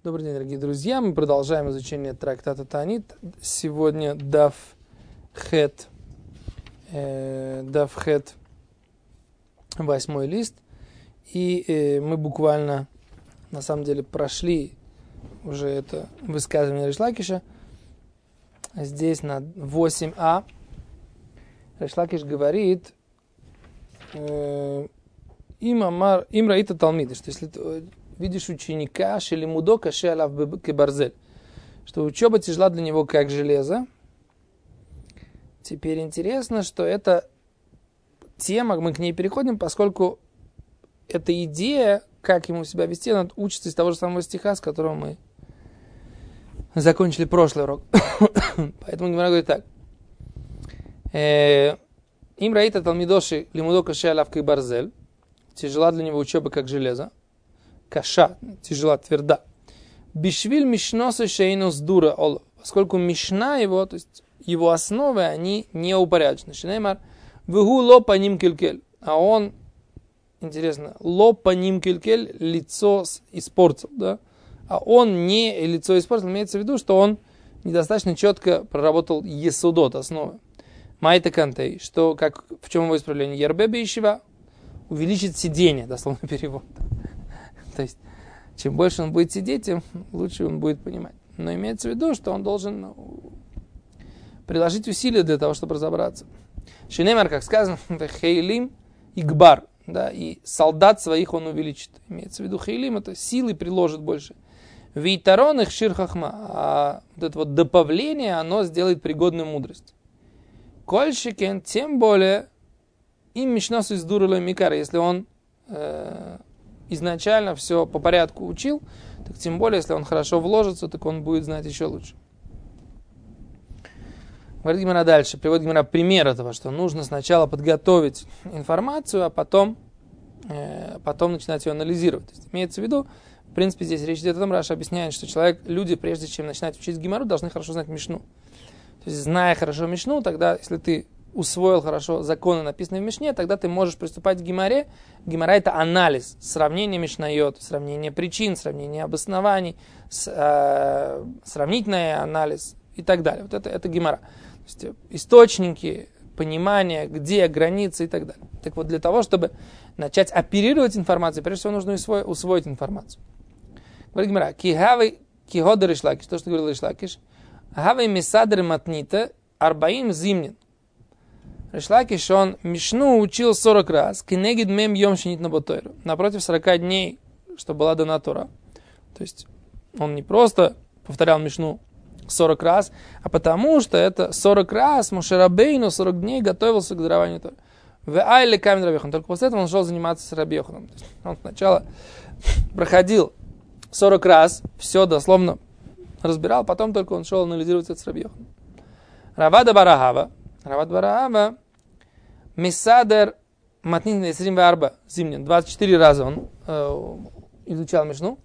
Добрый день, дорогие друзья. Мы продолжаем изучение трактата Таанит. Сегодня Дав Хет, 8 лист. И мы буквально, на самом деле, прошли уже это высказывание Рейш Лакиша. Здесь на 8а Рейш Лакиш говорит: им раита талмиды, что если ты видишь ученика, шелимудо каше алав кебарзель, что учеба тяжела для него как железо. Теперь интересно, что эта тема, мы к ней переходим, поскольку эта идея, как ему себя вести, она учится из того же самого стиха, с которого мы закончили прошлый урок. Поэтому Гемара говорит так: им раита талмидоши лимудо каше алав кебарзель, тяжела для него учеба как железо. Каша, тяжела, тверда. Бишвиль мишносы шейнус дура олов. Поскольку мишна его, то есть его основы, они не упорядочены. Шинеймар вегу ло паним келькель. А он, интересно, ло паним келькель, лицо испортил, да? А он не лицо испортил, имеется в виду, что он недостаточно четко проработал есудот, основы. Майта кантей, что, как, в чем его исправление? Ярбебе ищева, увеличит сидение, дословно перевод. То есть, чем больше он будет сидеть, тем лучше он будет понимать. Но имеется в виду, что он должен приложить усилия для того, чтобы разобраться. Шинемар, как сказано, хейлим и гбар, да, и солдат своих он увеличит. Имеется в виду хейлим, это силы приложит больше. Вейтарон их шир хахма, а вот это вот добавление, оно сделает пригодную мудрость. Кольщикен, тем более, им мишнасу из дурулой микара, если он изначально все по порядку учил, так тем более, если он хорошо вложится, так он будет знать еще лучше. Говорит Гемара дальше, приводит Гемара пример этого, что нужно сначала подготовить информацию, а потом начинать ее анализировать. То есть, имеется в виду, в принципе, здесь речь идет о том, Раша объясняет, что люди, прежде чем начинать учить Гемару, должны хорошо знать Мишну. То есть, зная хорошо Мишну, тогда, если ты усвоил хорошо законы, написанные в Мишне, тогда ты можешь приступать к Гемаре. Гемара — это анализ, сравнение Мишнайот, сравнение причин, сравнение обоснований, сравнительный анализ и так далее. Вот это Гемара. То есть источники, понимание, где границы и так далее. Так вот, для того, чтобы начать оперировать информацией, прежде всего нужно усвоить информацию. Говорит Гемара: кихавы кихода Рейш Лакиш, то, что говорил Рейш Лакиш, хавы мисадр матнита арбаим зимнин. Рейш Лакиш, он Мишну учил 40 раз, кенегид мем йом шинит на ботойру, напротив 40 дней, что была дана Тора. То есть он не просто повторял Мишну 40 раз, а потому что это 40 раз Моше Рабейну 40 дней готовился к дарованию Торы. В Айле камень Раби Йохан. Только после этого он шел заниматься с Раби Йоханом. Он сначала проходил 40 раз, все дословно разбирал, потом только он шел анализировать это с Раби Йоханом. Равада Барахава, Мисадер Матнин Исрим Варба Зимнин. 24 раза он изучал Мишну.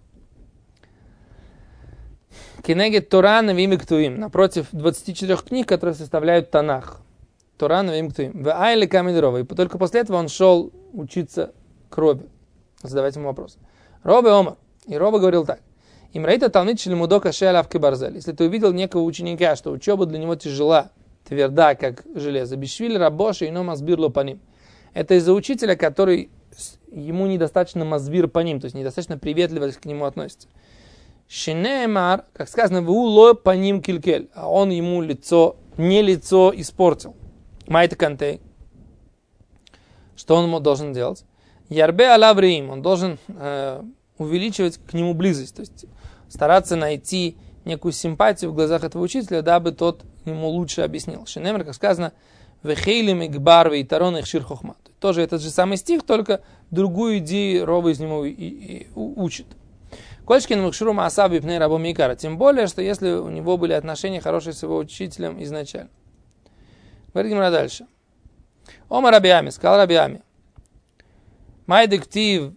Кенегет Тора Навим Ктуим. Напротив 24 книг, которые составляют Танах. Тора Навим Ктуим. В Айле Камедерова. И только после этого он шел учиться к Робе. Задавайте ему вопрос. Робе Омар. И Робе говорил так: Им раита талмид шелимудо каше алав кебарзель. Если ты увидел некого ученика, что учеба для него тяжела, тверда, как железо. Бишвиль рабоши ино мазбир ло паним. Это из-за учителя, который ему недостаточно мазбир паним, то есть недостаточно приветливо к нему относится. Шинеемар, как сказано, ву ло паним килькель, а он ему не лицо испортил. Майта кантей. Что он ему должен делать? Ярбе алавриим, он должен увеличивать к нему близость, то есть стараться найти некую симпатию в глазах этого учителя, дабы тот ему лучше объяснил. Шинемер, как сказано, вехейлим игбар вейтарон их шир хохма. Тоже этот же самый стих, только другую идею Роба из него учит. Кольшкин мукшуру маасаби пней рабо микара. Тем более, что если у него были отношения хорошие с его учителем изначально. Говорит Гемара дальше. Ома Рабиами, сказал Рабиами. Май дектив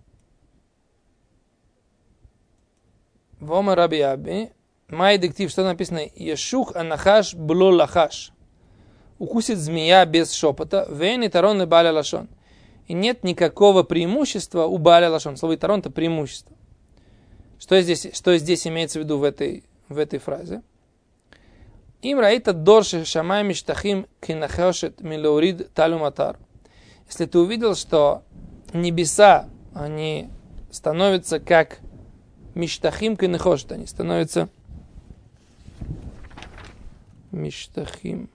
Вома Рабиами. Май дектив, что написано? Ешух анахаш бло лахаш. Укусит змея без шепота. Вен и тарон и баля лашон. И нет никакого преимущества у баля лашон. Слово тарон — это преимущество. Что здесь имеется в виду в этой фразе? Им раита дорши шамай миштахим кинахешет милаурид талюматар. Если ты увидел, что небеса, они становятся как миштахим кинахешет, они становятся миштахим.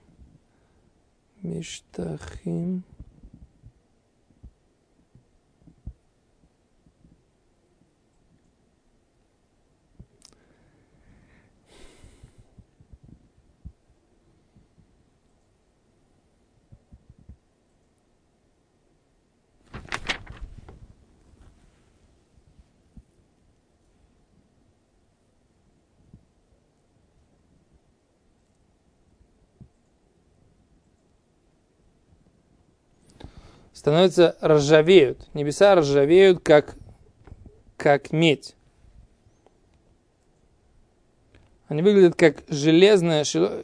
Становятся ржавеют. Небеса ржавеют, как медь. Они выглядят как железная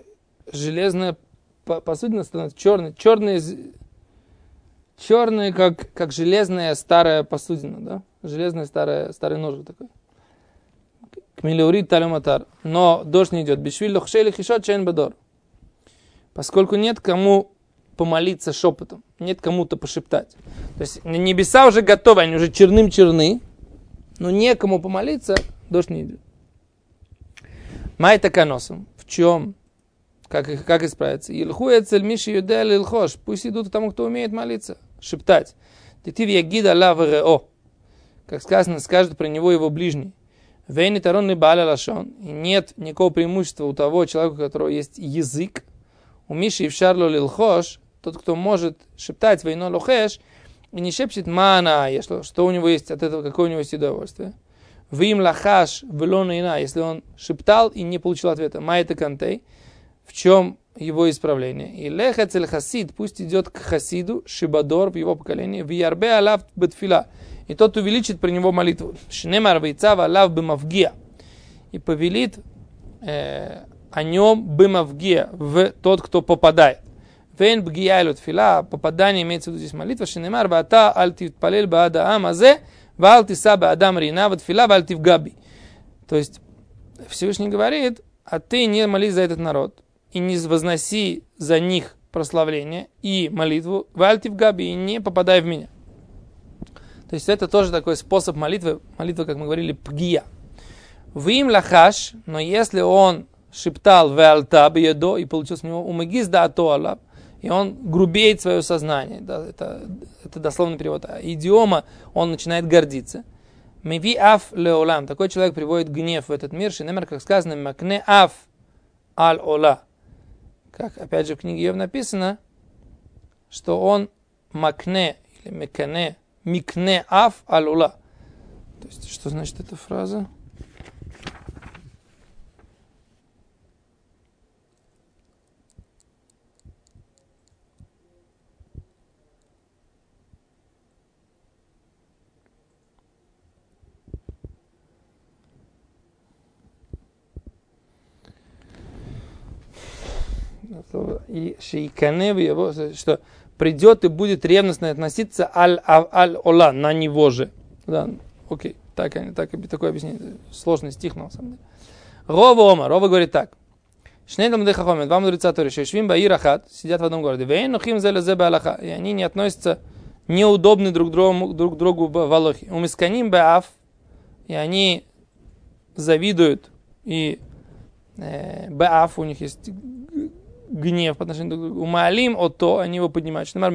посудина, становится черные, как железная старая посудина, да? Железная старый нож такой. Кмилеурит талюматар. Но дождь не идет. Бишвиль лохшели хишот чейн бадор. Поскольку нет кому помолиться шепотом, нет кому-то пошептать. То есть небеса уже готовы, они уже черны, но некому помолиться, дождь не идет. Май таканосом. В чем? Как исправиться? Илхуя цель миши юдел илхош. Пусть идут к тому, кто умеет молиться, шептать. Титив ягида лав рео. Как сказано, скажет про него его ближний. Вейни тарон не бааля лашон. И нет никакого преимущества у того человека, у которого есть язык. У миши и в шарло лилхош. Тот, кто может шептать вейно лохеш, и не шепчет мана, что у него есть от этого, какое у него есть удовольствие. Вим лахаш велона ина, если он шептал и не получил ответа. Майта кантей, в чем его исправление. И лехацель хасид, пусть идет к хасиду, шибадор в его поколении, виярбе алав бетфила, и тот увеличит при него молитву. Шнемар вейцава алав бемавгия, и повелит о нем бемавгия, в тот, кто попадает. Вен бгия элю тфила, попадание имеется в виду здесь молитва, шинемар вата аль тивпалель баада амазе, вал тиса баадам рина ватфила валь тивгаби. То есть Всевышний говорит, а ты не молись за этот народ, и не возноси за них прославление и молитву, валь тивгаби, и не попадай в меня. То есть это тоже такой способ молитвы, как мы говорили, пгия. Вим лахаш, но если он шептал веалта бьедо, и получил с него умегиз да атоалаб, и он грубеет свое сознание. Да, это дословный перевод. А идиома, он начинает гордиться. Меви аф леолам. Такой человек приводит гнев в этот мир. Шинемер, как сказано, макне аф аль ола. Как опять же в книге Йов написано, что он макне или мекане, микне аф аль ола. То есть, что значит эта фраза? И шейкане в его, что придет и будет ревностно относиться аль-ола, на него же. Да, окей, такое объяснение. Сложный стих, на самом деле. Рова говорит так. Шнейдам дехахомет, два мудреца Торы, шешвим баир ахат, сидят в одном городе. Вейн нухим зеле зе беалаха. И они не относятся неудобны друг к другу в алохе. Умисканим беаф, и они завидуют, и беаф, у них есть гнев по отношению друг к другу. Умалим ото, они его поднимают. Что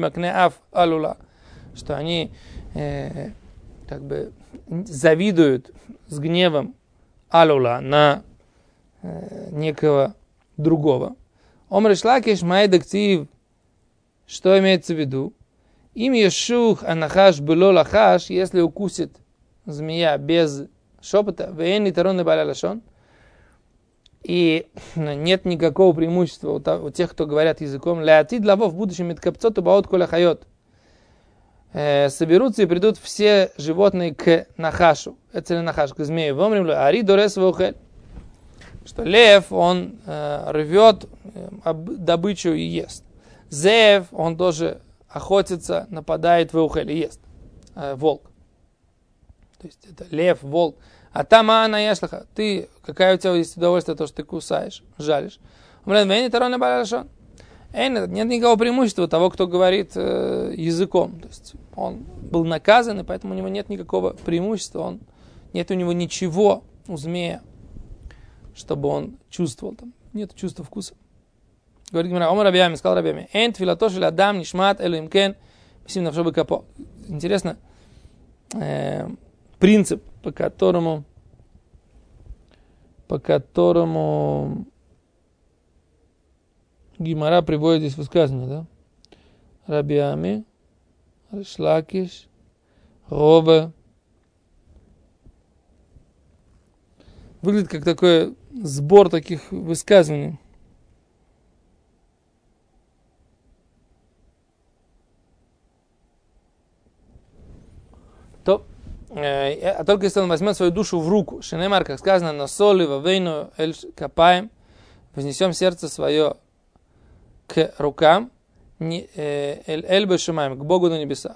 они как бы завидуют с гневом алула на некого другого. Омр шлакиш майдактив, что имеется в виду? Им ешух анахаш было лахаш, если укусит змея без шепота, вейн и тарон и балялашон, и нет никакого преимущества у тех, кто говорят языком, леатид лавов в будущем иткапцот убаот коля хайот. Соберутся и придут все животные к нахашу, нахаш, к змею. Вомрим ле ари дорес вохель, что лев, он рвет добычу и ест. Зев, он тоже охотится, нападает в ухель и ест. Волк. То есть это лев, волк. А там она яшлаха. Ты, какая у тебя есть удовольствие, то, что ты кусаешь, жалишь. Нет никакого преимущества того, кто говорит языком. То есть он был наказан, и поэтому у него нет никакого преимущества. Нет у него ничего у змея, чтобы он чувствовал. Там нет чувства вкуса. Говорит Гемара, Омар Рабиами, сказал Рабиами, «Эн тфилатоши ладам нишмат элимкен писим навшобы капо». Интересно, принцип, по которому Гемара приводит здесь высказывание, да? Рабиами, Ришлакиш, Рове. Выглядит как такой сбор таких высказываний. Только если он возьмет свою душу в руку, Шенемар, как сказано, на соли, вавейну, эль капаем, вознесем сердце свое к рукам, эль бешимаем, к Богу на небесах.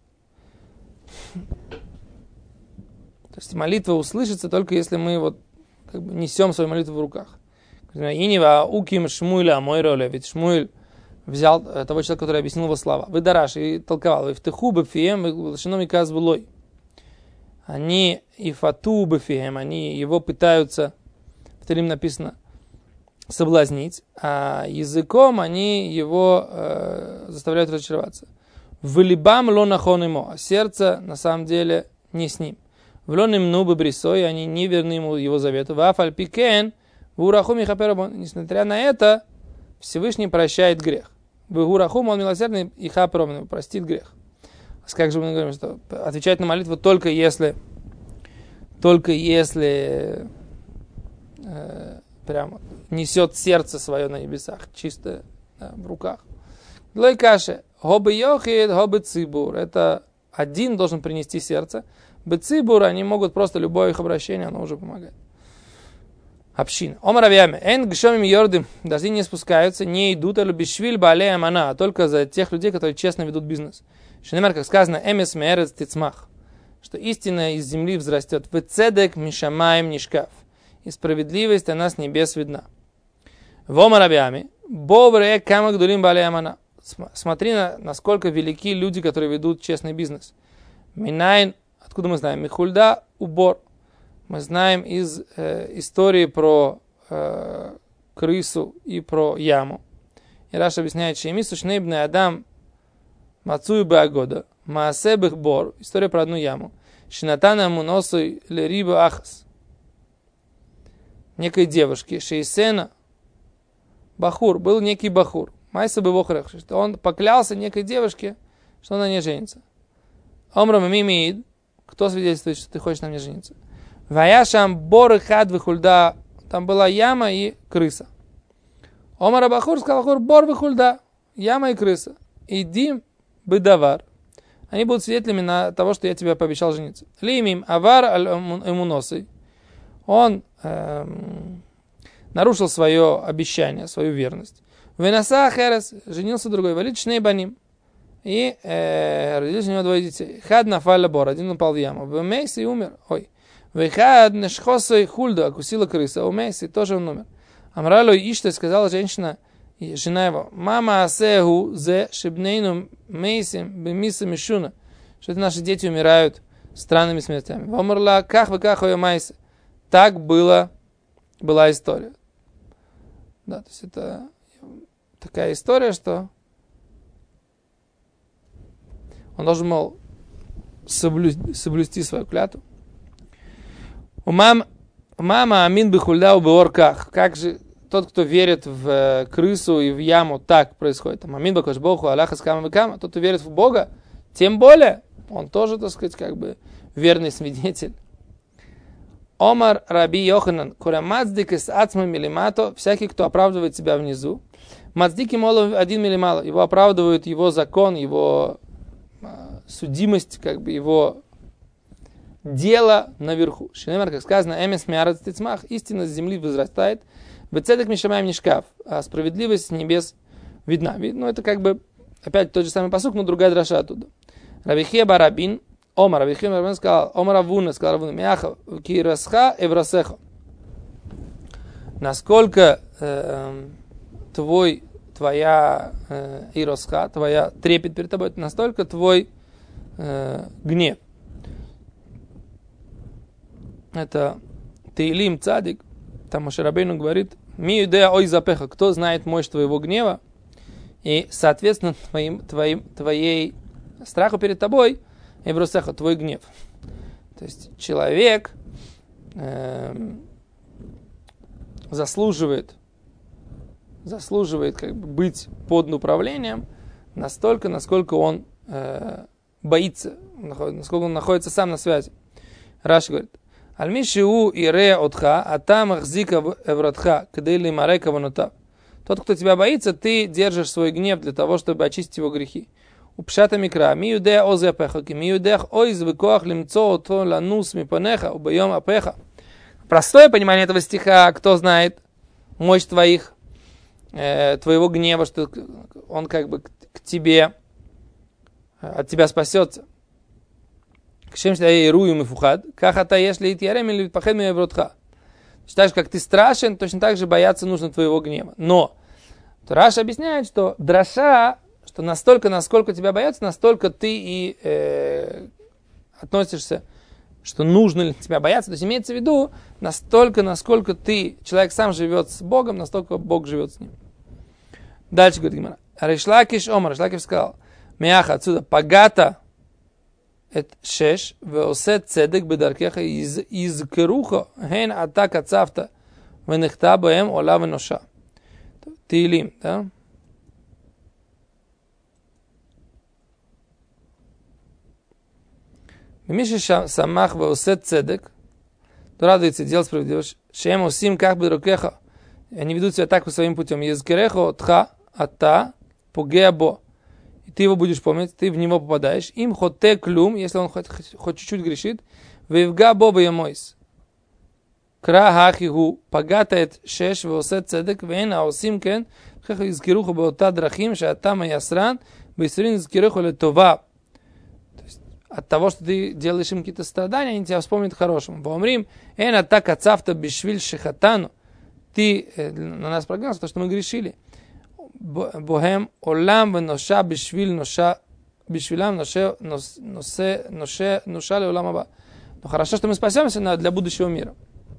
То есть молитва услышится только если мы вот как бы несем свою молитву в руках. Инива уким Шмуэля Амойроле, ведь Шмуэль взял того человека, который объяснил его слова. Вы дараш и толковал. В теху бефием, в шином и казбулой. Они и фату бефием, они его пытаются, в Талим написано, соблазнить, а языком они его заставляют разочароваться. В либам лонахон ему, а сердце на самом деле не с ним. В лоним нубы брисой, они не верны ему его завету. В афальпикен, в урахум и хаперабон. Несмотря на это, Всевышний прощает грех. В урахум он милосердный и хаперабон, простит грех. Как же мы говорим, что отвечать на молитву только если прямо несет сердце свое на небесах, чисто в руках. Лой каши, хобы йохид, хобы цибур. Это один должен принести сердце. Бецибур, они могут просто любое их обращение, оно уже помогает. Община. Омар Авиаме, эн гшомим йордым, дожди не спускаются, не идут, а бишвиль балея амана, а только за тех людей, которые честно ведут бизнес. Шенемар, как сказано, эмес меэрец тицмах, что истина из земли взрастет. Вецедек мишамаем нишкав. И справедливость она с небес видна. Вомар Авиаме, бовре камак дулим балея амана. Смотри, насколько велики люди, которые ведут честный бизнес. Минайн, откуда мы знаем? Михульда, убор. Мы знаем из истории про крысу и про яму. И Раш объясняет, что имису шнейбный Адам мацуй беагода, маасебых бор. История про одну яму. Шинатана муносой лериба ахас. Некой девушки, шейсена, бахур, был некий бахур. Майса бы вохрах, что он поклялся некой девушке, что она не женится. Омрам мимиид, кто свидетельствует, что ты хочешь на мне жениться? Ваяшам бор хад вихульда, там была яма и крыса. Омар бахур сказал, бахур бор вихульда, яма и крыса. Идим бедавар. Они будут свидетелями на того, что я тебе пообещал жениться. Лимим авар аль-эмуносы. Он нарушил свое обещание, свою верность. Венаса херес, женился другой. Валит шней баним. И родились у него двое детей. Хад нафалля бор, один упал в яму. Вемейс и умер. Ой. Вехад нешхосой хульду, окусила крыса. Умейс и тоже он умер. Амралу ишта, сказала женщина, жена его, мама асеху зе шибнейну мейсим бемиса мишуна. Что это наши дети умирают странными смертями. Вомерла ках веках оя майса. Так была история. Да, то есть это такая история, что он должен, мол, соблюсти свою клятву. У мама амин бихульда у беорках. Как же тот, кто верит в крысу и в яму, так происходит. Амин бакош боху аллаха скама векама. Тот, кто верит в Бога, тем более, он тоже, так сказать, как бы верный свидетель. Омар Раби Йоханан, кура мацдик из ацма милимато, всякий, кто оправдывает себя внизу. Мацдики молов 1 милимало, его оправдывают его закон, его судимость, как бы его дело наверху. Шинемар, как сказано, эмес миарец тицмах, истина с земли возрастает, бецедек мишамаем нишкав, а справедливость с небес видна. Ну, это как бы опять тот же самый пасук, но другая драша оттуда. Рабихия барабин, Омар Авихим сказал, Омар Авуна сказал, Авуна, Мяха, Кирасха, Еврасеха. Насколько твоя иросха, твоя трепет перед тобой, настолько твой гнев. Это Теилим Цадик, там Моше Рабейну говорит, ми юдея ой запеха, кто знает мощь твоего гнева, и, соответственно, твоей страху перед тобой, Евросеха, твой гнев. То есть человек заслуживает как бы быть под управлением настолько, насколько он боится, насколько он находится сам на связи. Раши говорит, Альмишиу ире отха, атам ахзика эвратха, кадейли марека ванута. Тот, кто тебя боится, ты держишь свой гнев для того, чтобы очистить его грехи. Упшата микра, ми юдея озе апехаки, ми юдех ойз векоах лимцо ото ланус мипанеха, убьем апеха. Простое понимание этого стиха, кто знает мощь твоего гнева, что он как бы к тебе, от тебя спасется. Считаешь, как ты страшен, точно так же бояться нужно твоего гнева. Но Раша объясняет, что драша, что настолько, насколько тебя боятся, настолько ты и относишься, что нужно ли тебя бояться. То есть имеется в виду, настолько, насколько человек сам живет с Богом, настолько Бог живет с ним. Дальше говорит Гемара. Ришлакиш Омар, Ришлакиш сказал, Мяха отсюда, пагата את שש, ועושה צדק בדרכך יזכרוך, הן אתה קצבת, ונחתה בהם עולה ונושה. תהילים, да? ומי ששמח ועושה צדק, то радуется, делать справедливость, שהם עושים כך בדרכך, они ведут себя так по своим путем, יזכרך אותך, אתה פוגע бо. Ты его будешь помнить, ты в него попадаешь. Им хоте клюм, если он хоть чуть-чуть грешит. Вевга боба ямойс. Кра хахиху пагатает шеш веосет цедек вен аосим кен хеха изкируху беота драхим шаатама ясран бейсрин изкируху летова. То есть от того, что ты делаешь им какие-то страдания, они тебя вспомнят хорошим. Воомрим эн атака цафта бишвиль шехатану. Ты на нас прогнался, то, что мы грешили. Богем олам веноша бишвилам ноша леолам аба. Но хорошо, что мы спасемся для будущего мира.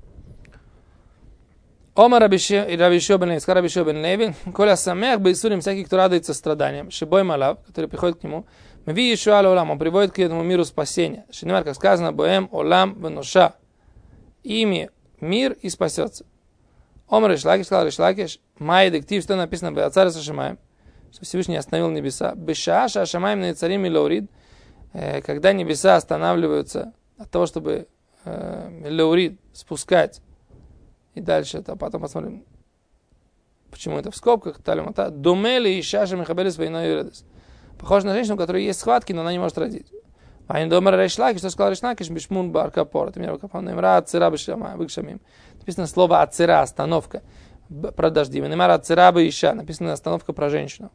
Омар Рабишио бен Леви, Коля Самех Бейсурим, всякий, кто радуется страданиям, Шибой Малав, который приходит к нему, Мви Ишуа леолам, он приводит к этому миру спасения. Шинемар, как сказано, Боем олам веноша. Ими мир и спасется. Омар Ришлакиш сказал, Ришлакиш, Май дектив, что написано в Ацаре Сашимаем, что Всевышний остановил небеса. Бешааша Ашамаем на царим и лаурид, когда небеса останавливаются от того, чтобы лаурид спускать. И дальше, это потом посмотрим, почему это в скобках. Думели и шаша михабели свойной юредес. Похоже на женщину, у которой есть схватки, но она не может родить. А не домар Ришлакиш, что сказал Ришлакиш, бишмун баркапор. Это меня капан имра ацира бишамим. Написано слово ацира, остановка. Про дожди. Неймар ацира баиша. Написано остановка про женщину.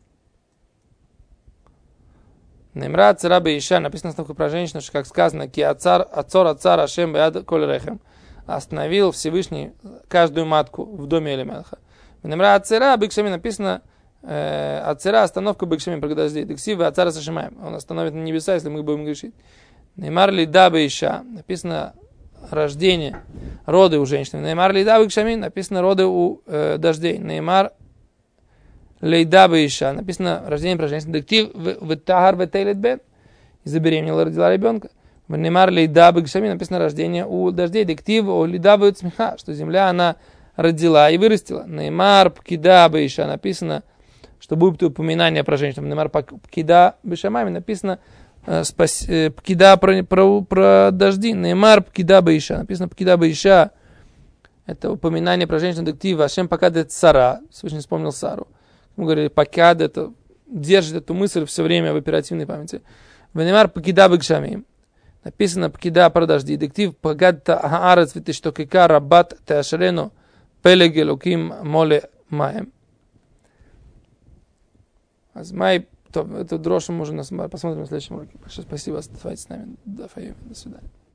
Неймар ацира баиша. Написано остановка про женщину, что, как сказано, ки ацар ашем беяд коль рехем. Остановил Всевышний каждую матку в доме Элимелха. Неймар ацира бикшамим. Написано ацира, остановка бикшамим про дожди. Дексив ацара сашимаем. Он остановит на небеса, если мы будем грешить. Неймар лида баиша. Написано рождение, роды у женщин. Неймар лейда бикшамин, написано роды у дождей. Неймар лейда баиша, написано рождение про женщин. Дектив в тагар ветейлет бен, и забеременела, родила ребенка. Неймар лейда бикшамин, написано рождение у дождей. Дектив о лейда баицмиха, что земля она родила и вырастила. Неймар пкида баиша, написано, что будет упоминание про женщин. Неймар пкида бишамами, написано пкида про дожди. Неймар пкида баиша. Написано пкида баиша. Это упоминание про женщину дектива. Ашем покадет Сара. Всевышний вспомнил Сару. Мы говорили, покад это держит эту мысль все время в оперативной памяти. Неймар пкида бикшамим. Написано пкида про дожди. Дектив покад таарец витиштокика рабат теашрену пелегелуким моле маем. Азмай То, эту дрошу можно посмотрим на следующем уроке. Большое спасибо, оставайтесь с нами. До свидания.